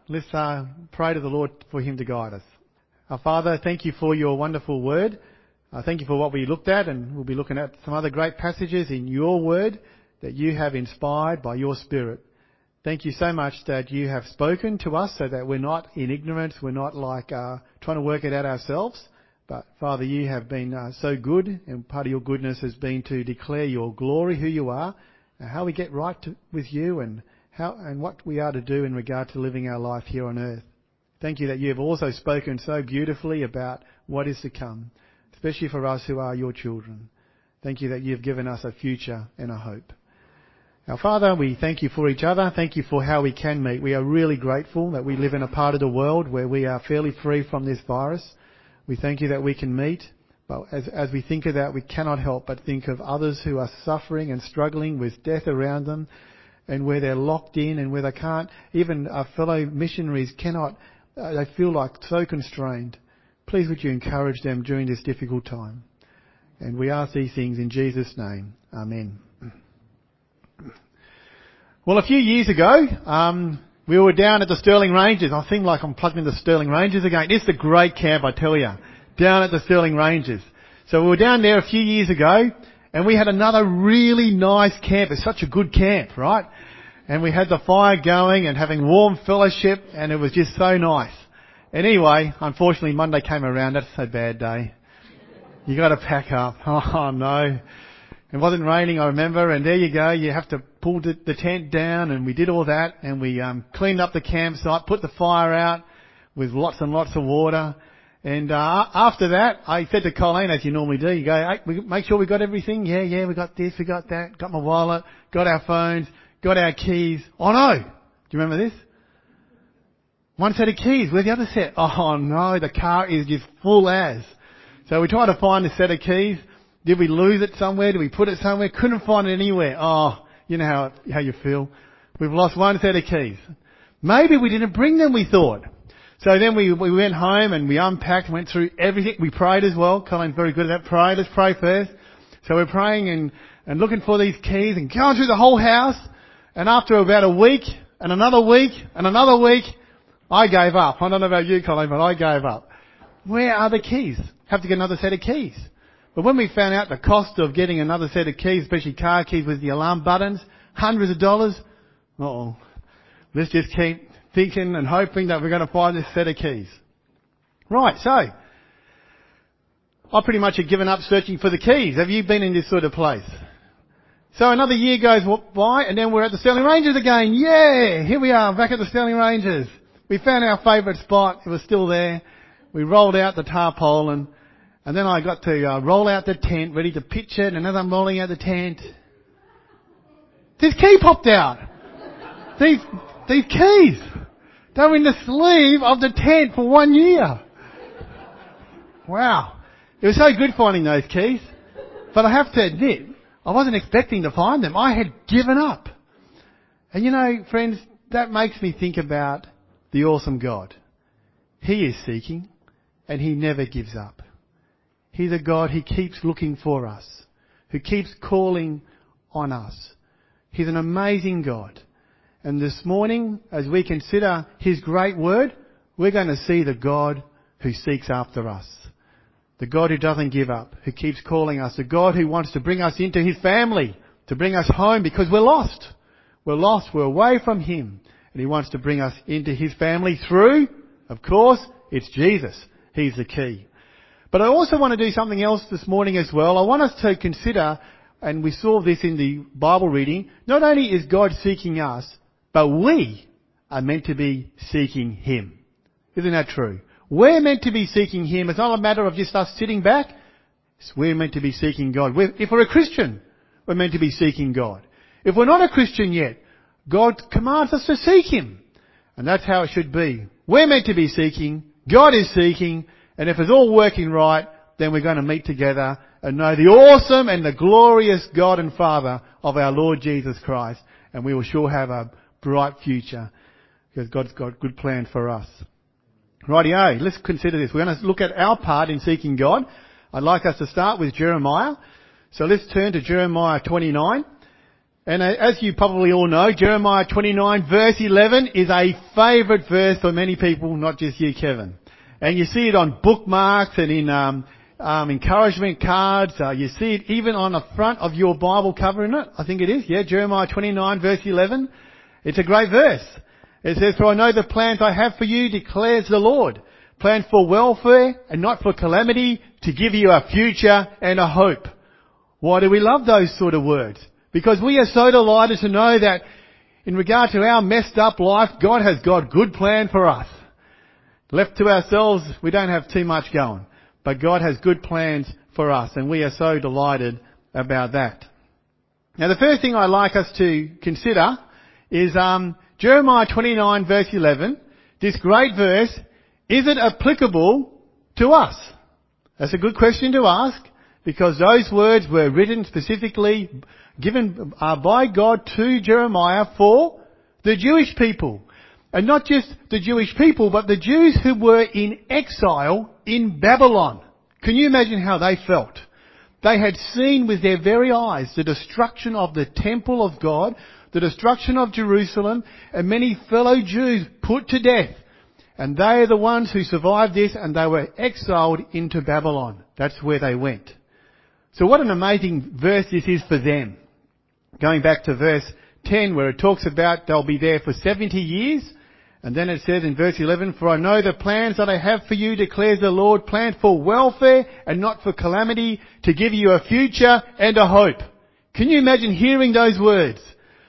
Let's pray to the Lord for Him to guide us. Our Father, thank you for your wonderful word. Thank you for what we looked at, and we'll be looking at some other great passages in your word that you have inspired by your Spirit. Thank you so much that you have spoken to us so that we're not in ignorance, we're not like trying to work it out ourselves. But Father, you have been so good, and part of your goodness has been to declare your glory, who you are, and how we get right with you, and what we are to do in regard to living our life here on earth. Thank you that you have also spoken so beautifully about what is to come, especially for us who are your children. Thank you that you have given us a future and a hope. Our Father, we thank you for each other. Thank you for how we can meet. We are really grateful that we live in a part of the world where we are fairly free from this virus. We thank you that we can meet. But as we think of that, we cannot help but think of others who are suffering and struggling with death around them, and where they're locked in, and where they can't, even our fellow missionaries cannot, they feel like so constrained. Please would you encourage them during this difficult time. And we ask these things in Jesus' name. Amen. Well, a few years ago, we were down at the Stirling Ranges. I seem like I'm plugged into Stirling Ranges again. It's a great camp, I tell you, down at the Stirling Ranges. So we were down there a few years ago, and we had another really nice camp. It's such a good camp, right? And we had the fire going and having warm fellowship, and it was just so nice. And anyway, unfortunately, Monday came around. That's a bad day. You got to pack up. Oh no. It wasn't raining, I remember, and there you go. You have to pull the tent down, and we did all that, and we cleaned up the campsite, put the fire out with lots and lots of water. And after that, I said to Colleen, as you normally do, you go, hey, we make sure we got everything. Yeah, we got this, we got that, got my wallet, got our phones, got our keys. Oh no! Do you remember this? One set of keys. Where's the other set? Oh no, the car is just full as. So we tried to find a set of keys. Did we lose it somewhere? Did we put it somewhere? Couldn't find it anywhere. Oh, you know how you feel. We've lost one set of keys. Maybe we didn't bring them, we thought. So then we went home and we unpacked, went through everything. We prayed as well. Colin's very good at that. Pray. Let's pray first. So we're praying and looking for these keys and going through the whole house. And after about a week and another week and another week, I gave up. I don't know about you, Colin, but I gave up. Where are the keys? Have to get another set of keys. But when we found out the cost of getting another set of keys, especially car keys with the alarm buttons, hundreds of dollars, let's just keep thinking and hoping that we're going to find this set of keys. Right, so I pretty much have given up searching for the keys. Have you been in this sort of place? So another year goes by, and then we're at the Stirling Ranges again. Yeah, here we are, back at the Stirling Ranges. We found our favourite spot. It was still there. We rolled out the tarpaulin, and then I got to roll out the tent, ready to pitch it, and as I'm rolling out the tent, this key popped out. These keys. They were in the sleeve of the tent for 1 year. Wow. It was so good finding those keys. But I have to admit, I wasn't expecting to find them. I had given up. And you know, friends, that makes me think about the awesome God. He is seeking, and He never gives up. He's a God who keeps looking for us, who keeps calling on us. He's an amazing God. And this morning, as we consider His great word, we're going to see the God who seeks after us. The God who doesn't give up, who keeps calling us. The God who wants to bring us into His family, to bring us home because we're lost. We're lost, we're away from Him. And He wants to bring us into His family through, of course, it's Jesus. He's the key. But I also want to do something else this morning as well. I want us to consider, and we saw this in the Bible reading, not only is God seeking us, but we are meant to be seeking Him. Isn't that true? We're meant to be seeking Him. It's not a matter of just us sitting back. We're meant to be seeking God. If we're a Christian, we're meant to be seeking God. If we're not a Christian yet, God commands us to seek Him. And that's how it should be. We're meant to be seeking. God is seeking. And if it's all working right, then we're going to meet together and know the awesome and the glorious God and Father of our Lord Jesus Christ. And we will sure have a bright future because God's got a good plan for us. Rightio, let's consider this. We're going to look at our part in seeking God. I'd like us to start with Jeremiah. So let's turn to Jeremiah 29. And as you probably all know, Jeremiah 29 verse 11 is a favourite verse for many people, not just you, Kevin. And you see it on bookmarks and in encouragement cards. You see it even on the front of your Bible cover, isn't it? I think it is. Yeah, Jeremiah 29 verse 11. It's a great verse. It says, "For I know the plans I have for you, declares the Lord. Plans for welfare and not for calamity, to give you a future and a hope." Why do we love those sort of words? Because we are so delighted to know that in regard to our messed up life, God has got good plan for us. Left to ourselves, we don't have too much going. But God has good plans for us, and we are so delighted about that. Now the first thing I'd like us to consider is Jeremiah 29 verse 11. This great verse, is it applicable to us? That's a good question to ask, because those words were written specifically, given by God to Jeremiah for the Jewish people. And not just the Jewish people, but the Jews who were in exile in Babylon. Can you imagine how they felt? They had seen with their very eyes the destruction of the temple of God, the destruction of Jerusalem, and many fellow Jews put to death. And they are the ones who survived this, and they were exiled into Babylon. That's where they went. So what an amazing verse this is for them. Going back to verse 10, where it talks about they'll be there for 70 years. And then it says in verse 11, "For I know the plans that I have for you, declares the Lord, plans for welfare and not for calamity, to give you a future and a hope." Can you imagine hearing those words?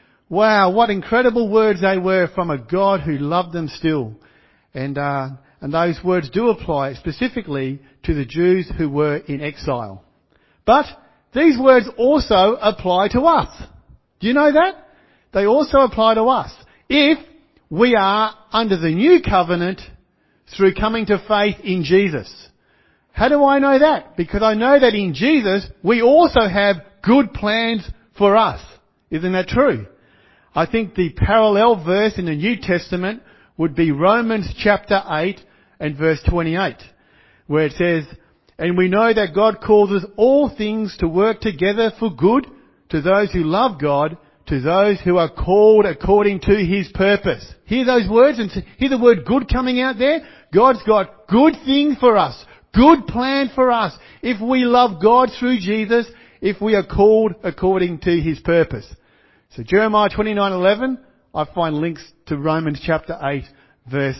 Wow, what incredible words they were from a God who loved them still. And those words do apply specifically to the Jews who were in exile. But these words also apply to us. Do you know that? They also apply to us. If we are under the new covenant through coming to faith in Jesus. How do I know that? Because I know that in Jesus we also have good plans for us. Isn't that true? I think the parallel verse in the New Testament would be Romans chapter 8 and verse 28, where it says, "And we know that God causes all things to work together for good to those who love God, to those who are called according to His purpose." Hear those words and hear the word good coming out there. God's got good things for us, good plan for us, if we love God through Jesus, if we are called according to His purpose. So Jeremiah 29:11, I find links to Romans chapter 8 verse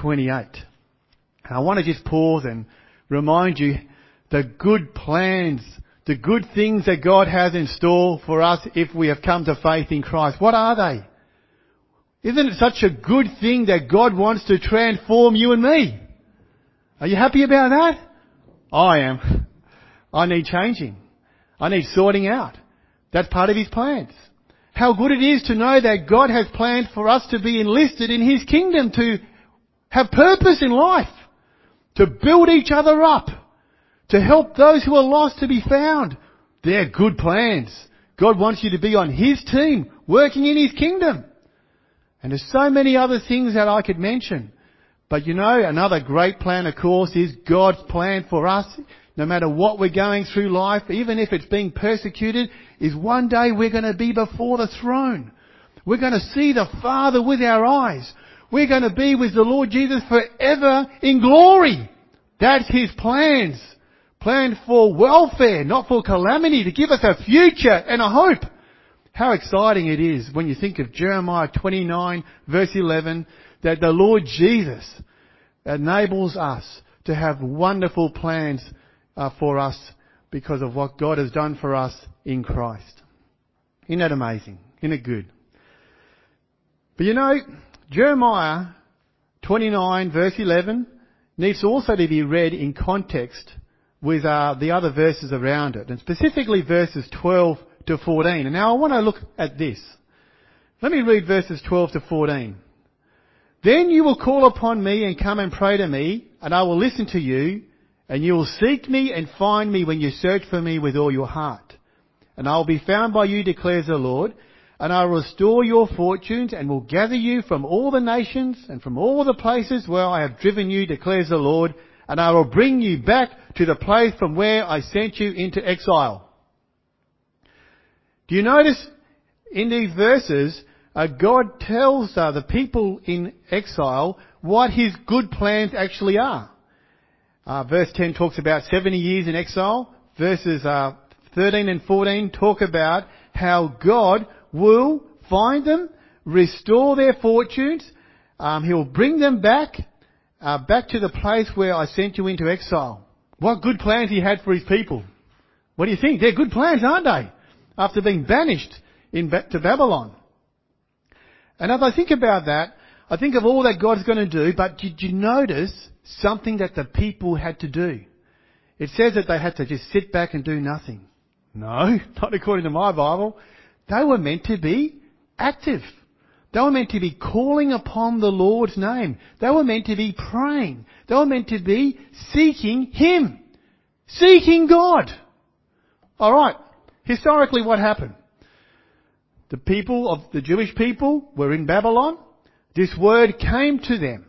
28. And I want to just pause and remind you the good plans, the good things that God has in store for us if we have come to faith in Christ. What are they? Isn't it such a good thing that God wants to transform you and me? Are you happy about that? I am. I need changing. I need sorting out. That's part of His plans. How good it is to know that God has planned for us to be enlisted in His kingdom, to have purpose in life, to build each other up, to help those who are lost to be found. They're good plans. God wants you to be on His team, working in His kingdom. And there's so many other things that I could mention. But you know, another great plan, of course, is God's plan for us. No matter what we're going through life, even if it's being persecuted, is one day we're going to be before the throne. We're going to see the Father with our eyes. We're going to be with the Lord Jesus forever in glory. That's His plans. Planned for welfare, not for calamity, to give us a future and a hope. How exciting it is when you think of Jeremiah 29 verse 11, that the Lord Jesus enables us to have wonderful plans for us because of what God has done for us in Christ. Isn't that amazing? Isn't it good? But you know, Jeremiah 29 verse 11 needs also to be read in context with the other verses around it, and specifically verses 12 to 14. And now I want to look at this. Let me read verses 12 to 14. "Then you will call upon me and come and pray to me, and I will listen to you, and you will seek me and find me when you search for me with all your heart. And I will be found by you, declares the Lord, and I will restore your fortunes and will gather you from all the nations and from all the places where I have driven you, declares the Lord, and I will bring you back to the place from where I sent you into exile." Do you notice in these verses, God tells the people in exile what his good plans actually are. Verse 10 talks about 70 years in exile. Verses 13 and 14 talk about how God will find them, restore their fortunes. He'll bring them back to the place where I sent you into exile. What good plans he had for his people. What do you think? They're good plans, aren't they? After being banished to Babylon. And as I think about that, I think of all that God's going to do, but did you notice something that the people had to do? It says that they had to just sit back and do nothing. No, not according to my Bible. They were meant to be active. They were meant to be calling upon the Lord's name. They were meant to be praying. They were meant to be seeking Him. Seeking God. Alright, historically what happened? The Jewish people were in Babylon. This word came to them.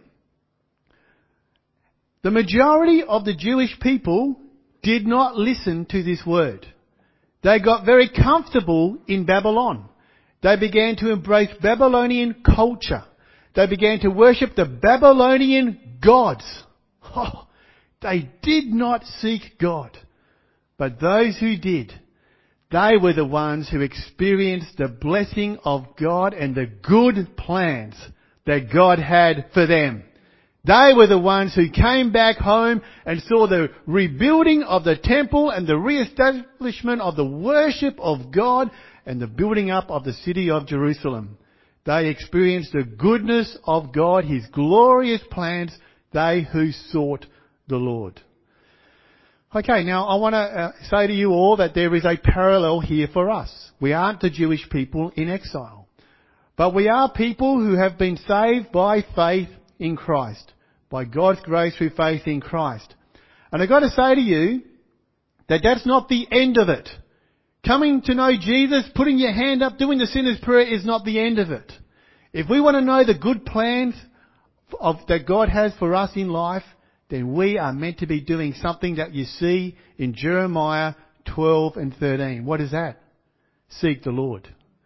The majority of the Jewish people did not listen to this word. They got very comfortable in Babylon. They began to embrace Babylonian culture. They began to worship the Babylonian gods. Oh, they did not seek God. But those who did, they were the ones who experienced the blessing of God and the good plans that God had for them. They were the ones who came back home and saw the rebuilding of the temple and the re-establishment of the worship of God and the building up of the city of Jerusalem. They experienced the goodness of God, His glorious plans, they who sought the Lord. Okay, now I want to say to you all that there is a parallel here for us. We aren't the Jewish people in exile, but we are people who have been saved by faith in Christ, by God's grace through faith in Christ. And I've got to say to you that that's not the end of it. Coming to know Jesus, putting your hand up, doing the sinner's prayer is not the end of it. If we want to know the good plans that God has for us in life, then we are meant to be doing something that you see in Jeremiah 12 and 13. What is that? Seek the Lord.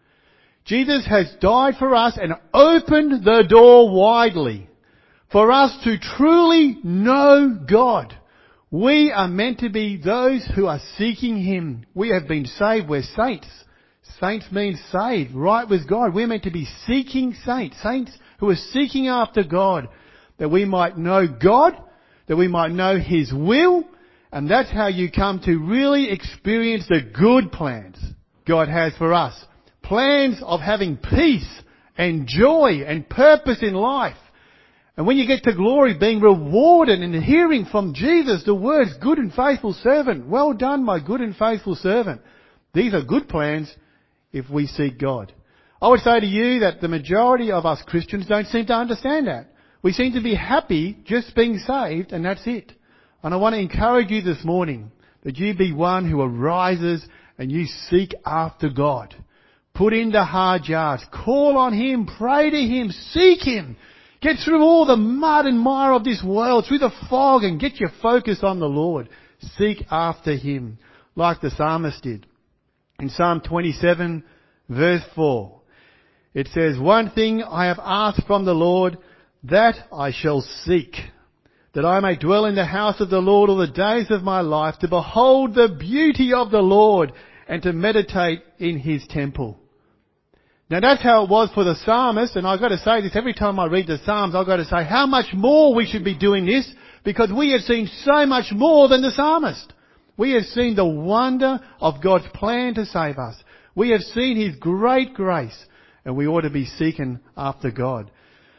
Jesus has died for us and opened the door widely for us to truly know God. We are meant to be those who are seeking Him. We have been saved. We're saints. Saints means saved, right with God. We're meant to be seeking saints. Saints who are seeking after God, that we might know God, that we might know His will, and that's how you come to really experience the good plans God has for us. Plans of having peace and joy and purpose in life. And when you get to glory, being rewarded and hearing from Jesus the words, good and faithful servant, well done my good and faithful servant. These are good plans if we seek God. I would say to you that the majority of us Christians don't seem to understand that. We seem to be happy just being saved and that's it. And I want to encourage you this morning that you be one who arises and you seek after God. Put in the hard yards. Call on Him. Pray to Him. Seek Him. Get through all the mud and mire of this world, through the fog, and get your focus on the Lord. Seek after Him, like the psalmist did. In Psalm 27, verse 4, it says, one thing I have asked from the Lord, that I shall seek, that I may dwell in the house of the Lord all the days of my life, to behold the beauty of the Lord and to meditate in His temple. Now that's how it was for the psalmist, and I've got to say this every time I read the Psalms, I've got to say how much more we should be doing this, because we have seen so much more than the psalmist. We have seen the wonder of God's plan to save us. We have seen His great grace, and we ought to be seeking after God.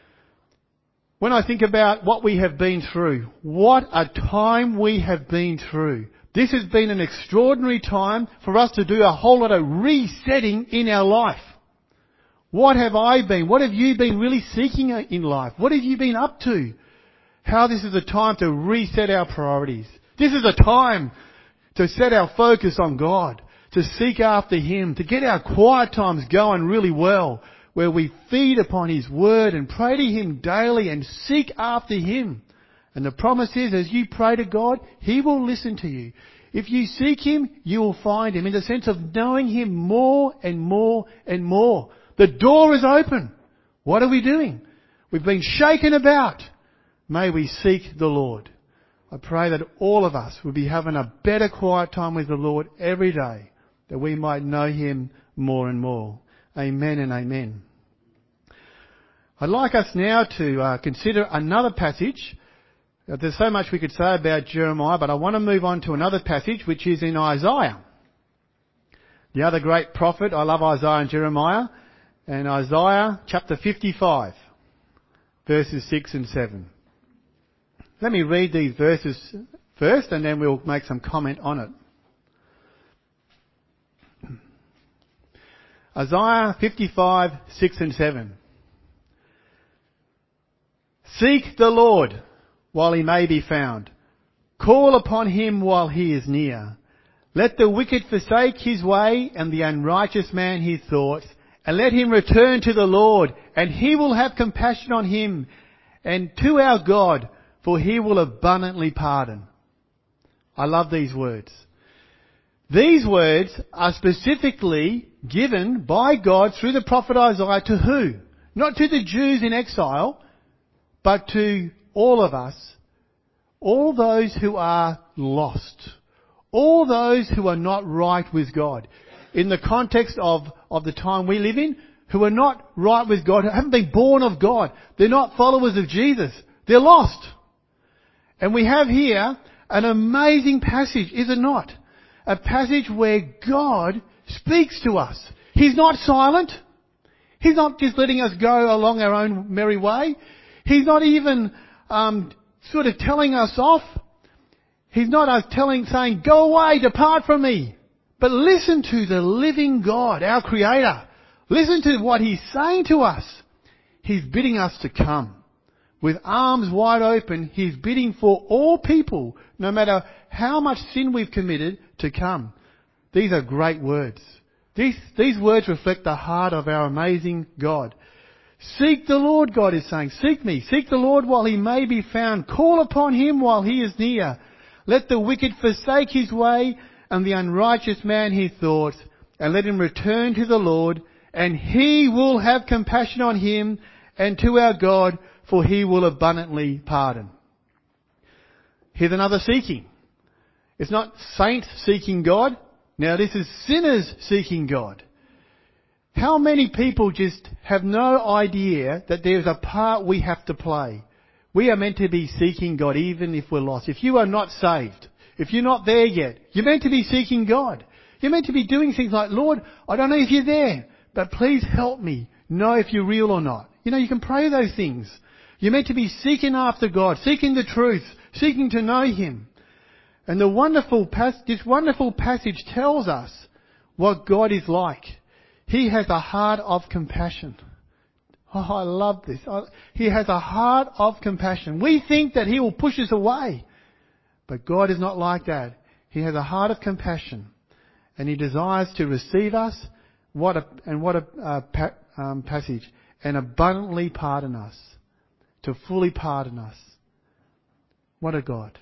When I think about what we have been through, what a time we have been through. This has been an extraordinary time for us to do a whole lot of resetting in our life. What have I been? What have you been really seeking in life? What have you been up to? How this is a time to reset our priorities. This is a time to set our focus on God, to seek after Him, to get our quiet times going really well, where we feed upon His Word and pray to Him daily and seek after Him. And the promise is, as you pray to God, He will listen to you. If you seek Him, you will find Him, in the sense of knowing Him more and more and more. The door is open. What are we doing? We've been shaken about. May we seek the Lord. I pray that all of us will be having a better quiet time with the Lord every day, that we might know Him more and more. Amen and amen. I'd like us now to consider another passage. There's so much we could say about Jeremiah, but I want to move on to another passage, which is in Isaiah. The other great prophet. I love Isaiah and Jeremiah. And Isaiah chapter 55, verses 6 and 7. Let me read these verses first, and then we'll make some comment on it. Isaiah 55, 6 and 7. Seek the Lord while He may be found. Call upon Him while He is near. Let the wicked forsake his way, and the unrighteous man his thoughts, and let him return to the Lord, and He will have compassion on him, and to our God, for He will abundantly pardon. I love these words. These words are specifically given by God through the prophet Isaiah to who? Not to the Jews in exile, but to all of us. All those who are lost. All those who are not right with God. In the context of the time we live in, who are not right with God, who haven't been born of God. They're not followers of Jesus. They're lost. And we have here an amazing passage, is it not? A passage where God speaks to us. He's not silent. He's not just letting us go along our own merry way. He's not even sort of telling us off. He's not saying, go away, depart from me. But listen to the living God, our Creator. Listen to what He's saying to us. He's bidding us to come. With arms wide open, He's bidding for all people, no matter how much sin we've committed, to come. These are great words. These words reflect the heart of our amazing God. Seek the Lord, God is saying. Seek me. Seek the Lord while He may be found. Call upon Him while He is near. Let the wicked forsake his way, and the unrighteous man his thoughts, and let him return to the Lord, and He will have compassion on him, and to our God, for He will abundantly pardon. Here's another seeking. It's not saints seeking God. Now this is sinners seeking God. How many people just have no idea that there's a part we have to play? We are meant to be seeking God even if we're lost. If you are not saved, if you're not there yet, you're meant to be seeking God. You're meant to be doing things like, Lord, I don't know if you're there, but please help me know if you're real or not. You know, you can pray those things. You're meant to be seeking after God, seeking the truth, seeking to know Him. And this wonderful passage tells us what God is like. He has a heart of compassion. Oh, I love this. He has a heart of compassion. We think that He will push us away. But God is not like that. He has a heart of compassion. And He desires to receive us. What a passage. And abundantly pardon us. To fully pardon us. What a God.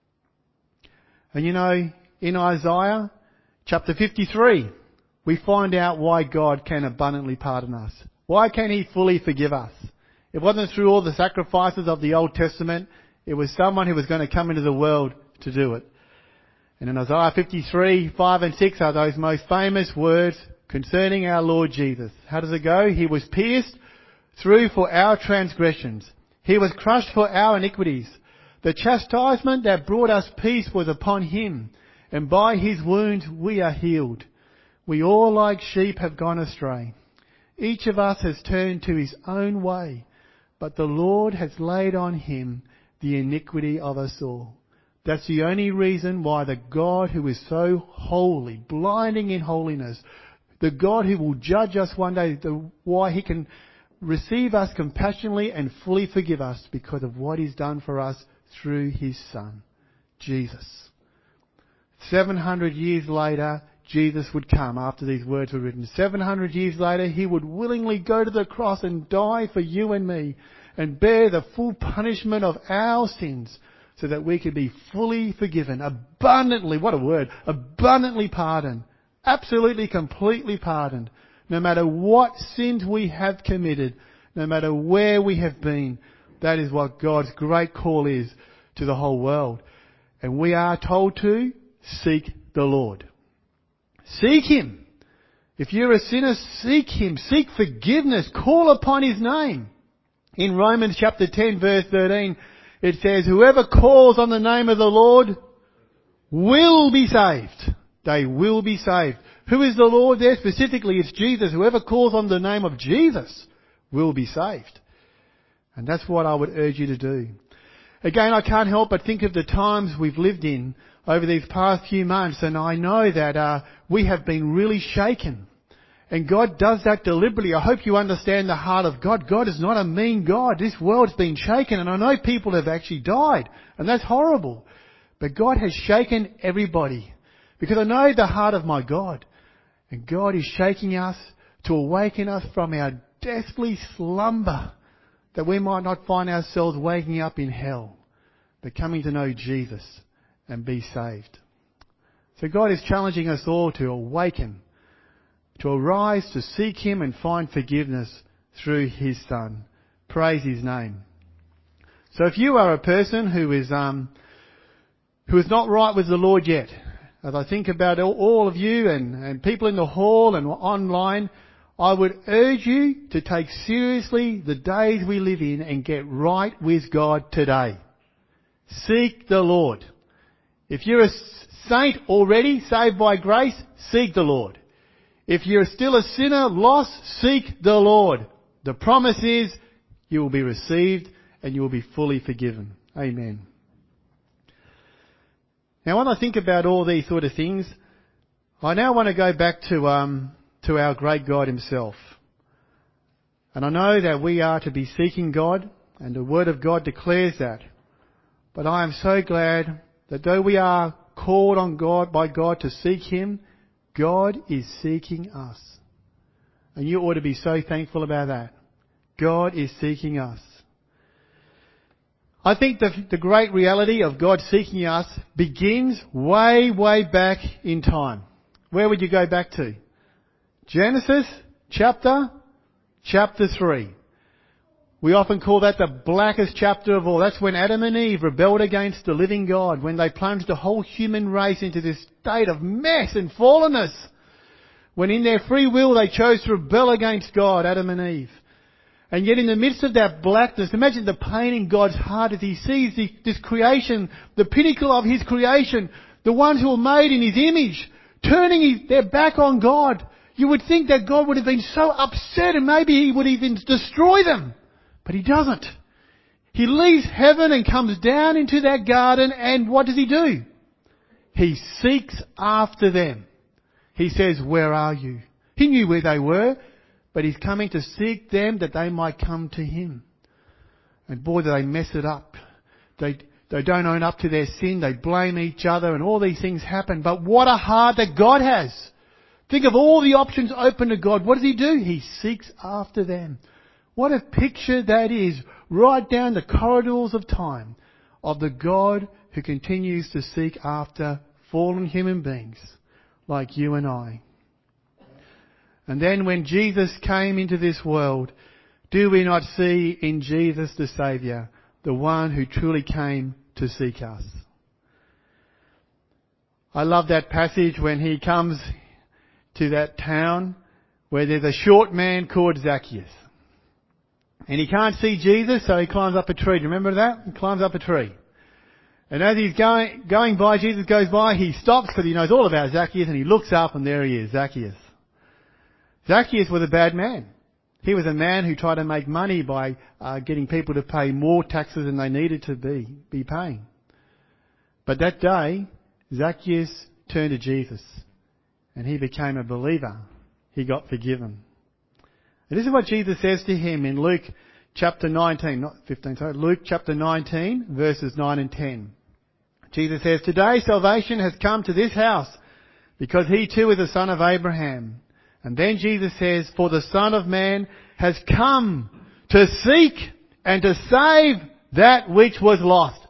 And you know, in Isaiah chapter 53, we find out why God can abundantly pardon us. Why can He fully forgive us? It wasn't through all the sacrifices of the Old Testament. It was someone who was going to come into the world to do it. And in Isaiah 53, 5 and 6 are those most famous words concerning our Lord Jesus. How does it go? He was pierced through for our transgressions. He was crushed for our iniquities. The chastisement that brought us peace was upon Him, and by His wounds we are healed. We all like sheep have gone astray. Each of us has turned to his own way, but the Lord has laid on Him the iniquity of us all. That's the only reason why the God who is so holy, blinding in holiness, the God who will judge us one day, why He can receive us compassionately and fully forgive us, because of what He's done for us through His Son, Jesus. 700 years later, Jesus would come after these words were written. 700 years later, He would willingly go to the cross and die for you and me and bear the full punishment of our sins so that we could be fully forgiven, abundantly, what a word, abundantly pardoned, absolutely, completely pardoned, no matter what sins we have committed, no matter where we have been. That is what God's great call is to the whole world. And we are told to seek the Lord. Seek Him. If you're a sinner, seek Him. Seek forgiveness. Call upon His name. In Romans chapter 10 verse 13, it says, whoever calls on the name of the Lord will be saved. They will be saved. Who is the Lord there? Specifically, it's Jesus. Whoever calls on the name of Jesus will be saved. And that's what I would urge you to do. Again, I can't help but think of the times we've lived in over these past few months, and I know that we have been really shaken. And God does that deliberately. I hope you understand the heart of God. God is not a mean God. This world's been shaken, and I know people have actually died, and that's horrible. But God has shaken everybody, because I know the heart of my God. And God is shaking us to awaken us from our deathly slumber, that we might not find ourselves waking up in hell, but coming to know Jesus and be saved. So God is challenging us all to awaken, to arise, to seek Him and find forgiveness through His Son. Praise His name. So if you are a person who is not right with the Lord yet, as I think about all of you and people in the hall and online, I would urge you to take seriously the days we live in and get right with God today. Seek the Lord. If you're a saint already, saved by grace, seek the Lord. If you're still a sinner, lost, seek the Lord. The promise is you will be received and you will be fully forgiven. Amen. Now when I think about all these sort of things, I now want to go back to our great God Himself. And I know that we are to be seeking God, and the Word of God declares that. But I am so glad that though we are called on God by God to seek Him, God is seeking us. And you ought to be so thankful about that. God is seeking us. I think the great reality of God seeking us begins way, way back in time. Where would you go back to? Genesis chapter 3. We often call that the blackest chapter of all. That's when Adam and Eve rebelled against the living God, when they plunged the whole human race into this state of mess and fallenness. When in their free will they chose to rebel against God, Adam and Eve. And yet in the midst of that blackness, imagine the pain in God's heart as He sees this creation, the pinnacle of His creation, the ones who were made in His image, turning their back on God. You would think that God would have been so upset and maybe He would even destroy them. But He doesn't. He leaves heaven and comes down into that garden, and what does He do? He seeks after them. He says, where are you? He knew where they were, but He's coming to seek them that they might come to Him. And boy, do they mess it up. They don't own up to their sin. They blame each other and all these things happen. But what a heart that God has. Think of all the options open to God. What does He do? He seeks after them. What a picture that is, right down the corridors of time, of the God who continues to seek after fallen human beings like you and I. And then when Jesus came into this world, do we not see in Jesus the Saviour, the one who truly came to seek us? I love that passage when He comes to that town where there's a short man called Zacchaeus. And he can't see Jesus, so he climbs up a tree. Do you remember that? He climbs up a tree. And as he's going by, Jesus goes by, he stops because he knows all about Zacchaeus, and he looks up and there he is, Zacchaeus. Zacchaeus was a bad man. He was a man who tried to make money by getting people to pay more taxes than they needed to be paying. But that day, Zacchaeus turned to Jesus and he became a believer. He got forgiven. And this is what Jesus says to him in Luke chapter 19, not 15, sorry, Luke chapter 19, verses 9 and 10. Jesus says, "Today salvation has come to this house, because he too is a son of Abraham." And then Jesus says, "For the Son of Man has come to seek and to save that which was lost."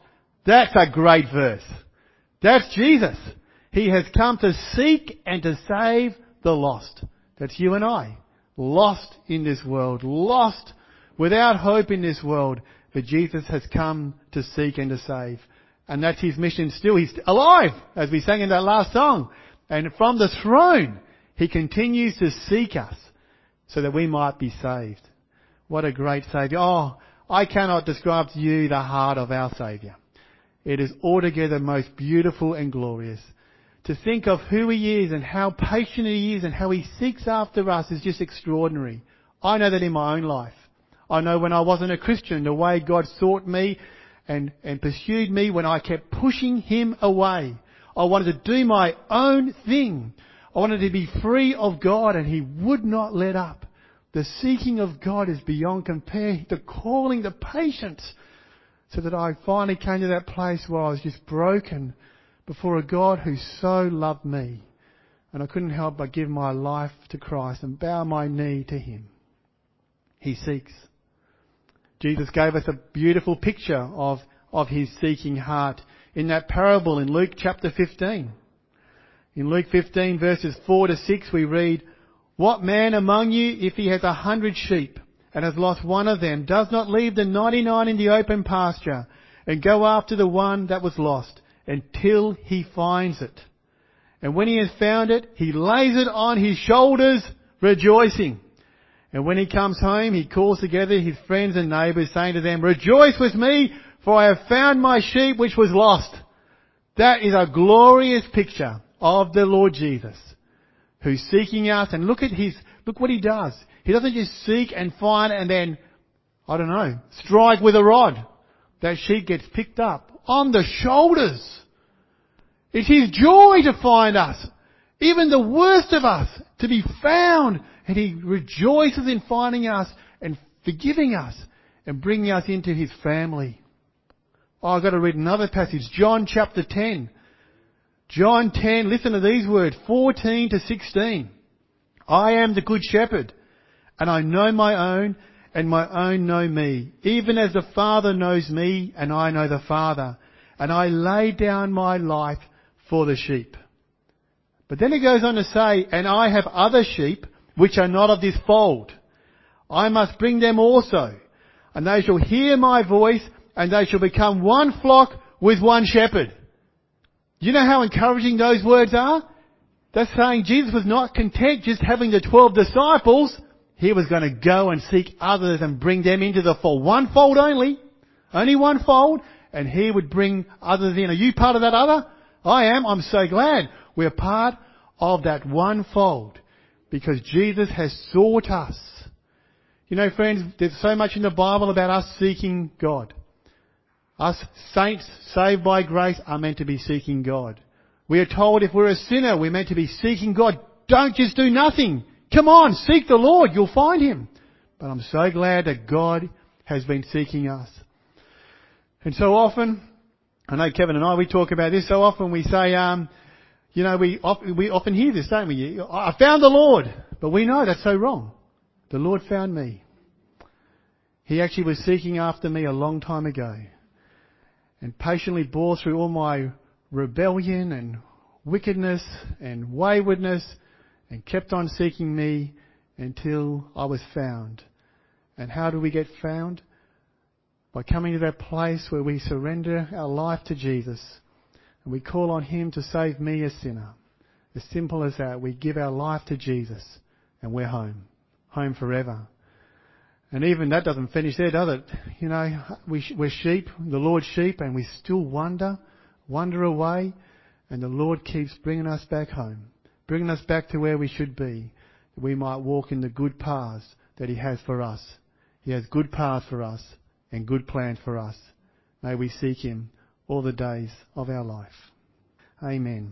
That's a great verse. That's Jesus. He has come to seek and to save the lost. That's you and I. Lost in this world. Lost without hope in this world. But Jesus has come to seek and to save. And that's His mission still. He's alive, as we sang in that last song. And from the throne, He continues to seek us so that we might be saved. What a great Saviour. Oh, I cannot describe to you the heart of our Saviour. It is altogether most beautiful and glorious. To think of who He is and how patient He is and how He seeks after us is just extraordinary. I know that in my own life. I know when I wasn't a Christian, the way God sought me and pursued me when I kept pushing Him away. I wanted to do my own thing. I wanted to be free of God, and He would not let up. The seeking of God is beyond compare. The calling, the patience, so that I finally came to that place where I was just broken before a God who so loved me. And I couldn't help but give my life to Christ and bow my knee to Him. He seeks. Jesus gave us a beautiful picture of His seeking heart in that parable in Luke chapter 15. In Luke 15 verses 4 to 6 we read, "What man among you, if he has 100 sheep and has lost one of them, does not leave the 99 in the open pasture and go after the one that was lost until he finds it? And when he has found it, he lays it on his shoulders, rejoicing. And when he comes home, he calls together his friends and neighbours, saying to them, 'Rejoice with me, for I have found my sheep which was lost.'" That is a glorious picture of the Lord Jesus, who's seeking us. And look what He does. He doesn't just seek and find and then, strike with a rod. That sheep gets picked up on the shoulders. It's His joy to find us, even the worst of us, to be found. And He rejoices in finding us and forgiving us and bringing us into His family. Oh, I've got to read another passage. John chapter 10. John 10, listen to these words, 14 to 16. "I am the good shepherd, and I know my own, and my own know me, even as the Father knows me, and I know the Father, and I lay down my life for the sheep." But then He goes on to say, "And I have other sheep which are not of this fold. I must bring them also, and they shall hear my voice, and they shall become one flock with one shepherd." Do you know how encouraging those words are? That's saying Jesus was not content just having the 12 disciples. He was going to go and seek others and bring them into the fold. One fold only one fold, and He would bring others in. Are you part of that other? I am. I'm so glad we're part of that one fold, because Jesus has sought us. You know, friends, there's so much in the Bible about us seeking God. Us saints saved by grace are meant to be seeking God. We are told if we're a sinner, we're meant to be seeking God. Don't just do nothing. Come on, seek the Lord. You'll find Him. But I'm so glad that God has been seeking us. And so often, I know Kevin and I, we talk about this. So often we say, we often hear this, don't we? "I found the Lord." But we know that's so wrong. The Lord found me. He actually was seeking after me a long time ago, and patiently bore through all my rebellion and wickedness and waywardness, and kept on seeking me until I was found. And how do we get found? By coming to that place where we surrender our life to Jesus and we call on Him to save me, a sinner. As simple as that. We give our life to Jesus and we're home forever. And even that doesn't finish there, does it? You know, we're sheep, the Lord's sheep, and we still wander away, and the Lord keeps bringing us back home, bringing us back to where we should be, that we might walk in the good paths that He has for us. He has good paths for us and good plans for us. May we seek Him all the days of our life. Amen.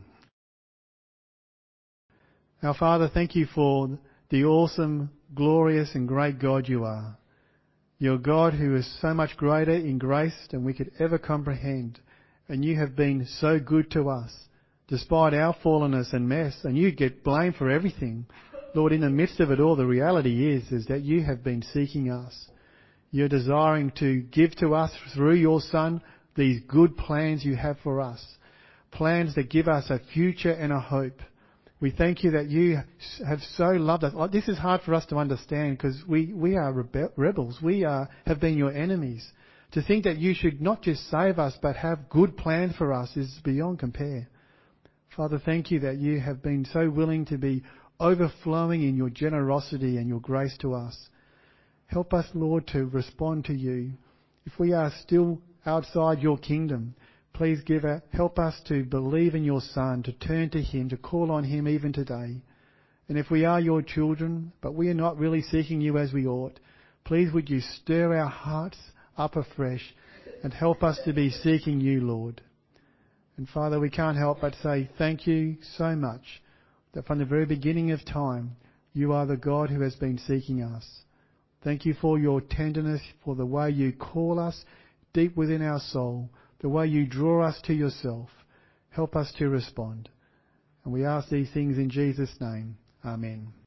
Our Father, thank You for the awesome, glorious and great God You are. You're God who is so much greater in grace than we could ever comprehend. And You have been so good to us, despite our fallenness and mess. And You get blamed for everything. Lord, in the midst of it all, the reality is that You have been seeking us. You're desiring to give to us through Your Son these good plans you have for us, plans that give us a future and a hope. We thank you that you have so loved us. This is hard for us to understand because we are rebels. We have been your enemies. To think that you should not just save us but have good plans for us is beyond compare. Father, thank you that you have been so willing to be overflowing in your generosity and your grace to us. Help us, Lord, to respond to you. If we are still outside your kingdom, please help us to believe in your Son, to turn to him, to call on him even today. And if we are your children, but we are not really seeking you as we ought, please would you stir our hearts up afresh and help us to be seeking you, Lord. And Father, we can't help but say thank you so much that from the very beginning of time, you are the God who has been seeking us. Thank you for your tenderness, for the way you call us deep within our soul, the way you draw us to yourself. Help us to respond. And we ask these things in Jesus' name. Amen.